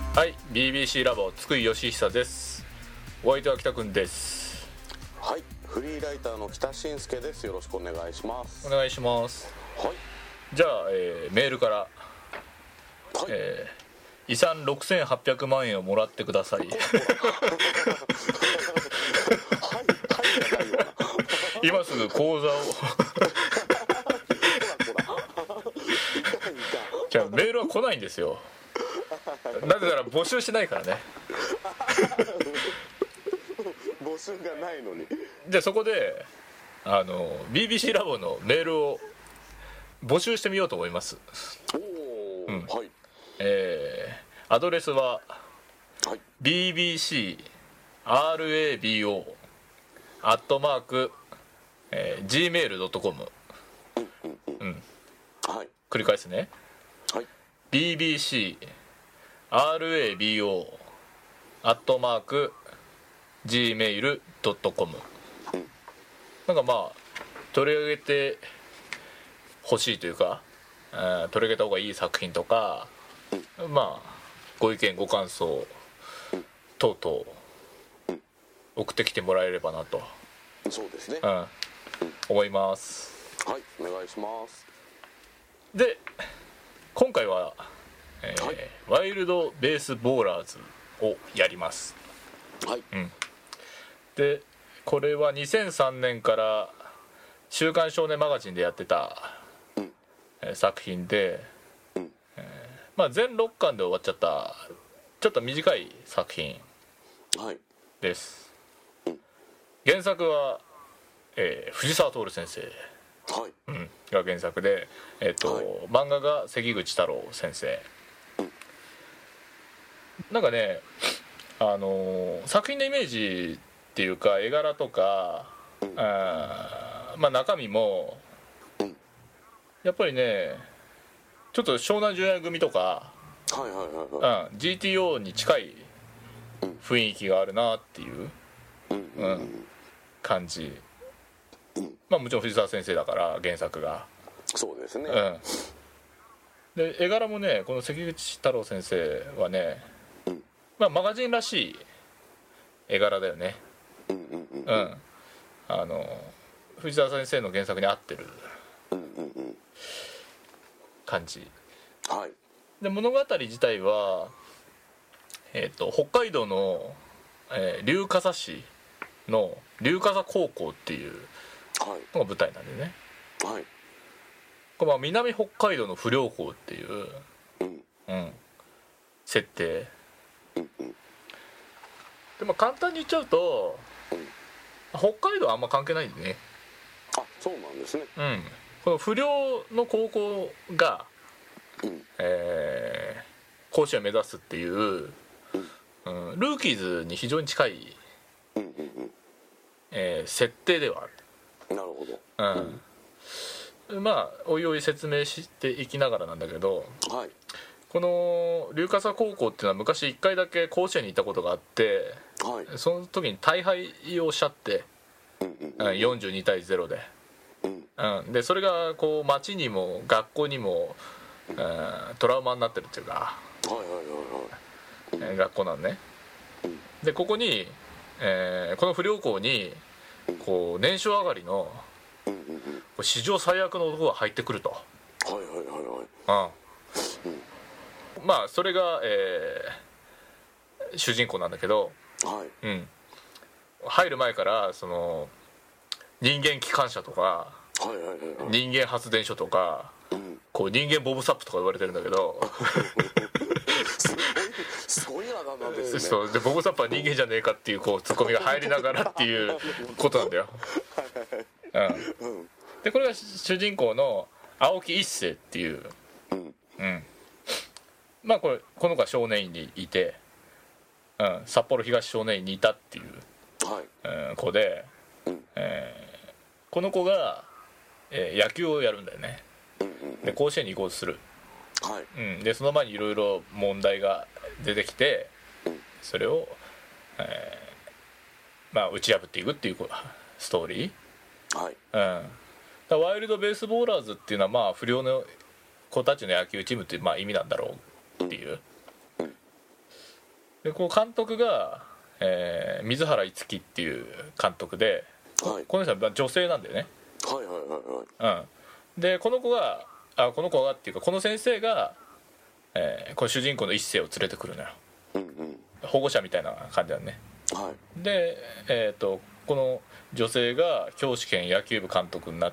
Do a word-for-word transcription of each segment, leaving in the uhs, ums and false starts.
はい、ビービーシー ラボ津久井義久です。お相手は北くんです。 はい、フリーライターの北信介です。よろしくお願いします。 お願いします。 はい。じゃあ、えー、メールから、 はい、 えー、遺産ろくせんはっぴゃくまんえんをもらってください。はい、はいじゃないよな。今すぐ口座をじゃあメールは来ないんですよ。なぜなら募集しないからね。 募集がないのに。 じゃあそこであの ビービーシー ラボのメールを募集してみようと思います。 おお、うん、はい。 えー、アドレスは、はい、ビービーシー ラボ アットマーク、えー、ジーメールドットコム、うんうんうん、うん、はい、繰り返すね。はい、ビービーシー ラボ アットマーク ジーメールドットコム、うん、なんかまあ取り上げてほしいというか、えー、取り上げた方がいい作品とか、うん、まあご意見ご感想等々送ってきてもらえればなと。 そうですね、 うん、思います。 はい、お願いします。 で今回は、えーはい、ワイルドベースボーラーズをやります。はい、うん、でこれはにせんさんねんから週刊少年マガジンでやってた、うんえー、作品で、うんえーまあ、全ろっかんで終わっちゃったちょっと短い作品です。はい、うん、原作は、えー、藤沢徹先生、はいうん、が原作で、えーとはい、漫画が関口太郎先生、うん、なんかね、あのー、作品のイメージっていうか絵柄とか、うん、あまあ中身も、うん、やっぱりねちょっと湘南純愛組とか、はいはいはいはい、うん、ジーティーオー に近い雰囲気があるなっていう、うんうん、感じ、うん、まあもちろん藤沢先生だから原作がそうですね、うん、 で絵柄もねこの関口太郎先生はね、うんまあ、マガジンらしい絵柄だよね。うんうんうん、うん、あの藤沢先生の原作に合ってる感じ、うんうんうん、はい、で物語自体は、えーと、北海道の、えー、龍笠市の龍笠高校っていうのが舞台なんでね、はい、これまあ南北海道の不良校っていう、うんうん、設定、うんうん、でも簡単に言っちゃうと、うん、北海道はあんま関係ないんでね。 あ、そうなんですね、 うん、この不良の高校が、うんえー、甲子園を目指すっていう、うんうん、ルーキーズに非常に近い、うんうんうんえー、設定ではある。なるほど、うんうん、まあおいおい説明していきながらなんだけど、はい、この龍笠高校っていうのは昔いっかいだけ甲子園に行ったことがあって、はい、その時に大敗をしちゃって、うんうんうん、よんじゅうにたいゼロで、うんうん、でそれがこう町にも学校にも、うん、トラウマになってるっていうか、はいはいはいはい、学校なのね。でここに、えー、この不良校にこう年少上がりの史上最悪の男が入ってくると。はいはいはいはい、うん、まあそれが、えー、主人公なんだけど、はいうん、入る前からその人間機関車とか、はいはいはいはい、人間発電所とか、うん、こう人間ボブサップとか言われてるんだけどすごいすごいあだ名ですね。 そうでボブサップは人間じゃねえかっていうこうツッコミが入りながらっていうことなんだよ、うん、でこれが主人公の青木一星っていう、うんうん、まあこれこの子は少年院にいて、うん、札幌東少年院にいたっていう、はいうん、子で、うんえー、この子が、えー、野球をやるんだよね、うんうんうん、で甲子園に行こうとする、はいうん、でその前にいろいろ問題が出てきて、うん、それを、えーまあ、打ち破っていくっていうストーリー、はいうん、だワイルドベースボーラーズっていうのはまあ不良の子たちの野球チームっていう、まあ、意味なんだろうっていう、うんうんでこう監督が、えー、水原一樹っていう監督で、 はい、 この人は女性なんだよね。 はいはいはいはい、 うん、でこの子があこの子がっていうかこの先生が、えー、この主人公の一星を連れてくるのよ、 うんうん、 保護者みたいな感じだね。 はい、 で、えー、とこの女性が教師兼野球部監督になって、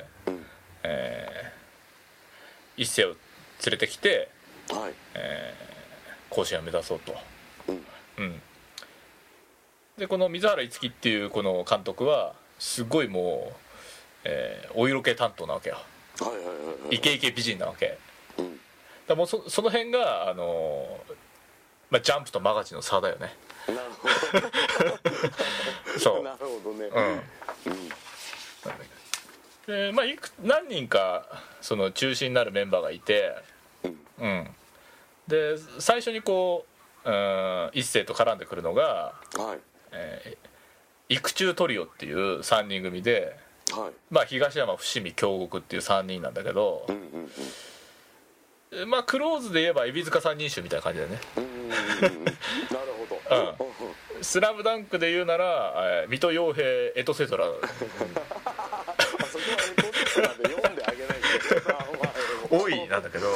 うんえー、一星を連れてきて、 はいえー、甲子園を目指そうと、 うんうん、でこの水原一樹っていうこの監督はすごいもう、えー、お色気担当なわけよ。 はいはいはいはい、 イケイケ美人なわけ、 うん、 だからもう そ, その辺が、あのーまあ、ジャンプとマガジンの差だよね。 なるほどそうなるほどね、 うん、うんでまあ、いく何人かその中心になるメンバーがいて、 うんうん、で最初にこう、うん、一星と絡んでくるのが、 はい、 えー、育中トリオっていうさんにん組で、 はい、 まあ、東山伏見京極っていうさんにんなんだけど、 うんうんうん、まあクローズで言えば海老塚三人衆みたいな感じだよね。 うんうんうんうん、なるほど、 うん、スラムダンクで言うなら、えー、水戸洋平エトセトラそこはエトセトラで読んであげないと多いなんだけど、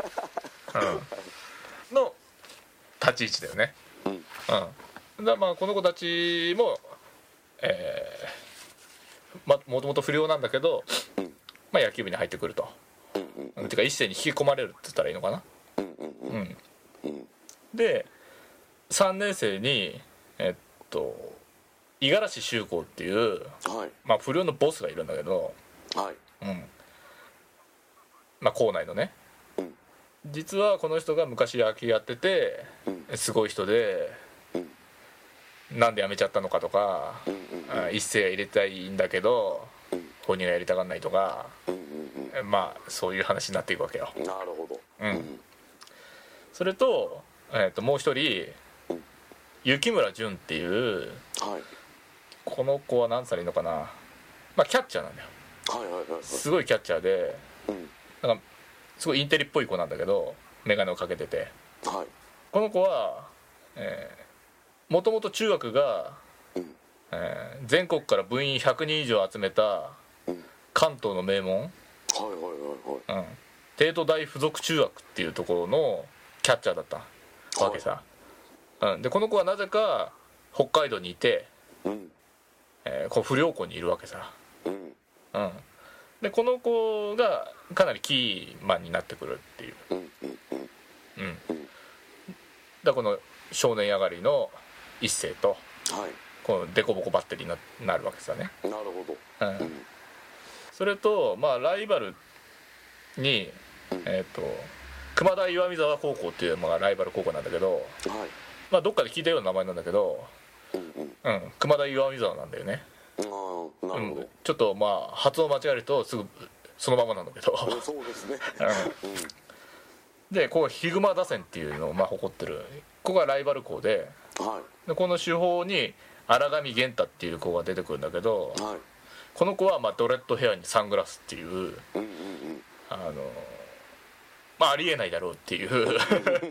うん、の立ち位置だよね。 うん、 うん、だまあこの子たちも、えーま、もともと不良なんだけど、 うんまあ、野球部に入ってくると、 うんうん、 てか一斉に引き込まれるって言ったらいいのかな、 うんうんうん、うん、 でさんねん生にえっと五十嵐修子っていう、 はい、 まあ、不良のボスがいるんだけど、 はい、 うんまあ、校内のね、 うん、 実はこの人が昔野球やってて、 うん、 すごい人で、うん、なんで辞めちゃったのかとか、 うんうんうん、 一世は入れたいんだけど、 うん、 本人がやりたがんないとか、 うんうんうん、 まあそういう話になっていくわけよ。 なるほど、 うん、それと、えー、ともう一人、うん、雪村淳っていう、 はい、 この子は何歳いいのかな、まあキャッチャーなんだよ。 はいはいはいはい、 すごいキャッチャーで、 うん、 なんかすごいインテリっぽい子なんだけど、眼鏡をかけてて、 はい、 この子は、えー、もともと中学が、 うんえー、全国から部員ひゃくにん以上集めた関東の名門、 はいはいはいはい、 うん、帝都大附属中学っていうところのキャッチャーだったわけさ、はい、うん、でこの子はなぜか北海道にいて、うんえー、こう不良校にいるわけさ、うんうん、でこの子がかなりキーマンになってくるっていう、うんうんうん、だこの少年上がりの一星と、はい、このデコボコバッテリーになるわけさね。 なるほど、うん、 それとまあライバルに、うん、えーと熊田岩見沢高校っていうのがライバル高校なんだけど、はい、まあどっかで聞いたような名前なんだけど、うんうんうん、熊田岩見沢なんだよね。 ああなるほど、うん、 ちょっとまあ発音間違えるとすぐそのままなんだけどそうですね、 うん、でここヒグマ打線っていうのをまあ誇ってる、ここがライバル校で、はい、でこの主砲に荒上源太っていう子が出てくるんだけど、はい、この子はまあドレッドヘアにサングラスっていう、うんうんうん、あのまあありえないだろうっていう野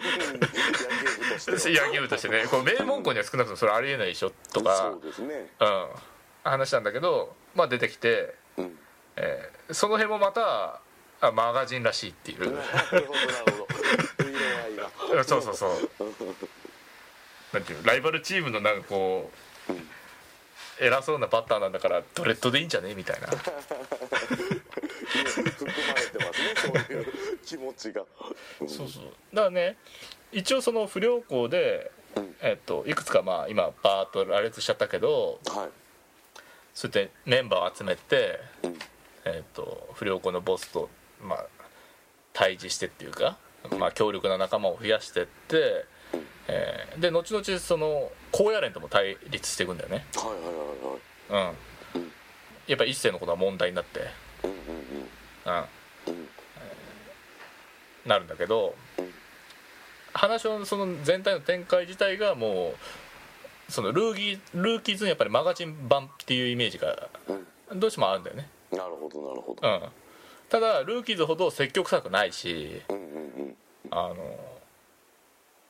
球部としてね、こう名門校には少なくともそれありえないでしょとか、 そうですね、 うん、話なんだけど、まあ出てきて、うんえー、その辺もまたあマガジンらしいっていうなるほどなるほど色合いがそうそうそうなんていうライバルチームのなんかこう、うん、偉そうなバッターなんだからドレッドでいいんじゃねみたいな含まれてますね、そういう気持ちが、 うん、そうそうだからね、一応その不良校で、うんえー、っといくつかまあ今バーッと羅列しちゃったけど、はい、そうやってメンバーを集めて、うんえー、と不良校のボスと、まあ、対峙してっていうか、まあ、強力な仲間を増やしてって、えー、で後々その高野連とも対立していくんだよね。はいはいはいはい、うん、やっぱ一世のことは問題になって、うんうんうんうんえー、なるんだけど、話のその全体の展開自体がもうそのルーキー、ルーキーズのやっぱりマガジン版っていうイメージがどうしてもあるんだよね。 なるほどなるほど、 うん、ただルーキーズほど積極臭くないし、うんうんうん、あの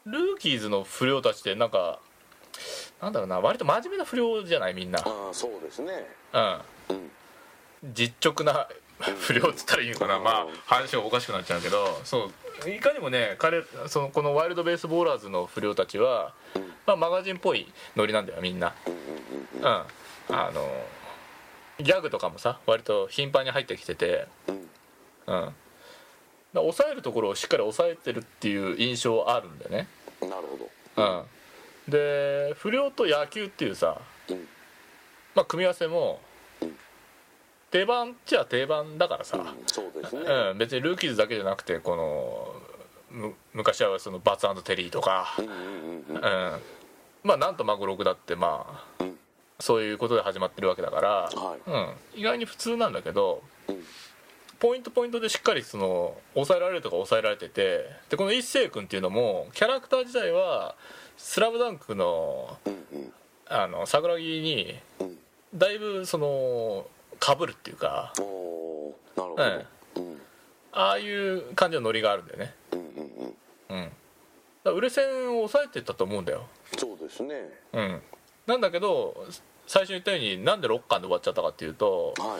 ルーキーズの不良たちってなんかなんだろうな、割と真面目な不良じゃないみんな。 ああそうですね。 うん、 うん、 実直な不良っつったらいいのかな、まあ話がおかしくなっちゃうけど、そういかにもね彼そのこのワイルドベースボーラーズの不良たちは、まあ、マガジンっぽいノリなんだよみんな。うん、あのギャグとかもさ割と頻繁に入ってきてて、うん、だから抑えるところをしっかり抑えてるっていう印象あるんだよね。 なるほど。 うんで不良と野球っていうさ、うんまあ、組み合わせも定番っちゃ定番だからさ、うん、 そうですね、 うん、別にルーキーズだけじゃなくてこのむ昔はそのバツ&テリーとか、うんうんうんうん、まあなんとマグロクだってまあ、うん、そういうことで始まってるわけだから、はいうん、意外に普通なんだけど、うん、ポイントポイントでしっかりその抑えられるとか抑えられてて、でこの一星君っていうのもキャラクター自体はスラムダンクの、うんうん、あの桜木にだいぶその被るっていうか、 おなるほど、 うん、ああいう感じのノリがあるんだよね。うんうんうん、うん、だから売れ線を抑えてったと思うんだよ。 そうですね、 うん、なんだけど最初に言ったようになんでろっかんで終わっちゃったかっていうと、はい、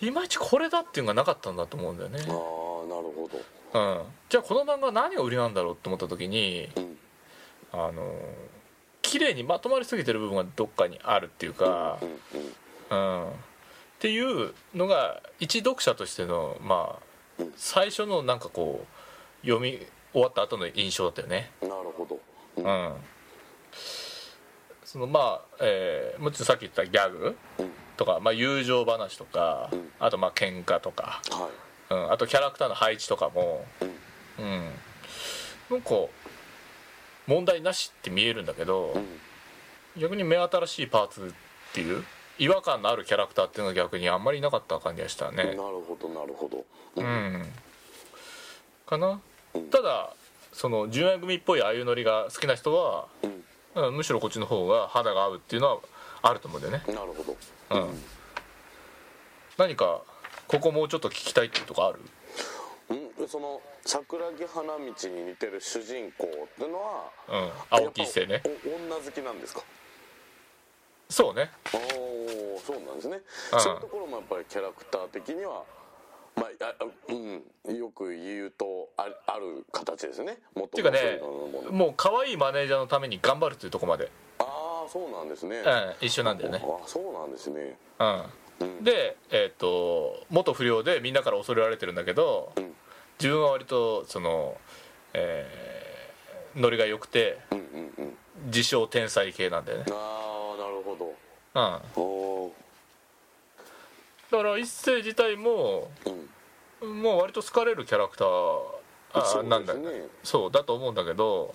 いまいちこれだっていうのがなかったんだと思うんだよね。ああなるほど、うん、じゃあこの漫画は何が売りなんだろうと思った時に、うんあの綺麗にまとまりすぎてる部分がどっかにあるっていうか、うん、うんうん、っていうのが一読者としてのまあ最初のなんかこう読み終わった後の印象だったよね。 なるほど、 うん、うん、そのまあ、えー、もちろんさっき言ったギャグとか、まあ、友情話とか、うん、あとまあ喧嘩とか、はいうん、あとキャラクターの配置とかも、うんうん、なんか問題なしって見えるんだけど、うん、逆に目新しいパーツっていう違和感のあるキャラクターっていうのが逆にあんまりいなかった感じがしたね。なるほどなるほど、 うん、うん、かな、うん、ただその純愛組っぽいああいうノリが好きな人は、うん、むしろこっちの方が肌が合うっていうのはあると思うんだよね。 なるほど、 うん、何かここもうちょっと聞きたいっていうとこある？ んその桜木花道に似てる主人公っていうのは、 うん、青木一星ね。 女好きなんですか？ そうね。 おおそうなんですね、うん、そういうところもやっぱりキャラクター的にはまあ、うん、よく言うと あ, ある形ですね。もっともっとっていうかね、もう可愛いマネージャーのために頑張るっていうところまで、 ああそうなんですね、 うん、一緒なんだよね。 あそうなんですね、 うん、で、えー、と元不良でみんなから恐れられてるんだけど、うん、自分は割とその、えー、ノリが良くて、うんうんうん、自称天才系なんだよね。 ああなるほど、 うん、おだから一星自体も、うん、もう割と好かれるキャラクターなんだよね。そうだと思うんだけど、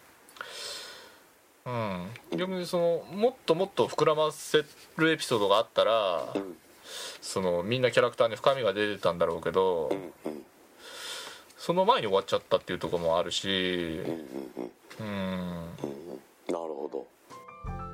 うん、うん、逆にそのもっともっと膨らませるエピソードがあったら、うん、そのみんなキャラクターに深みが出てたんだろうけど、うんうん、その前に終わっちゃったっていうところもあるし、うん、うんうん、 なるほど。